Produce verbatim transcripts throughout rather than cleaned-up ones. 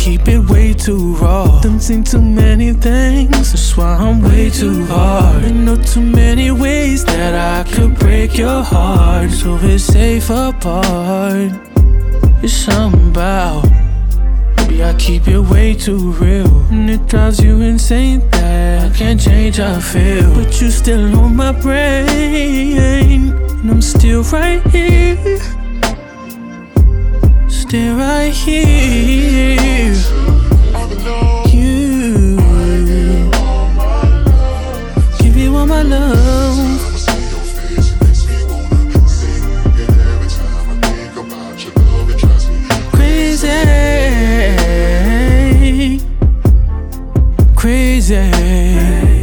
keep it way too raw. Done seen too many things, that's why I'm way too hard. I know too many ways that I could break your heart, so it's safe apart. It's something about me, I keep it way too real, and it drives you insane that I can't change how I feel. But you still on my brain, and I'm still right here, still right here. You give you all my love. Crazy, crazy.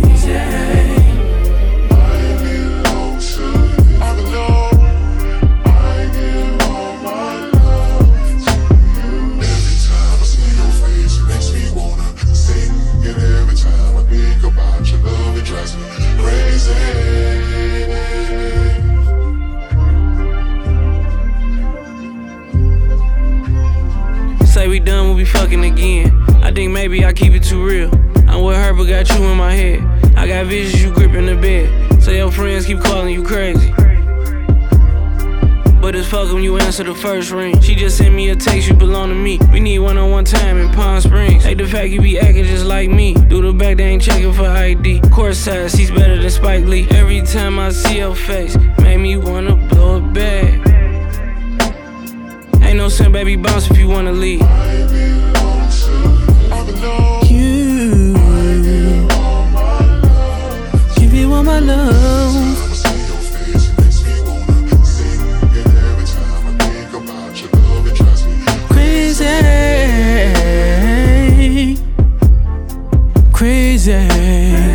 Say we done, we'll be fucking again. I think maybe I keep it too real. I'm with her, but got you in my head. I got visions, you gripping the bed. So your friends keep calling you crazy, but it's fuck when you answer the first ring. She just sent me a text, you belong to me. We need one-on-one time in Palm Springs. Hate the fact you be acting just like me. Do the back, they ain't checking for I D. Course size, he's better than Spike Lee. Every time I see your face, make me wanna blow it back. Ain't no sin, baby, bounce if you wanna leave. You give you all my love. Crazy, crazy.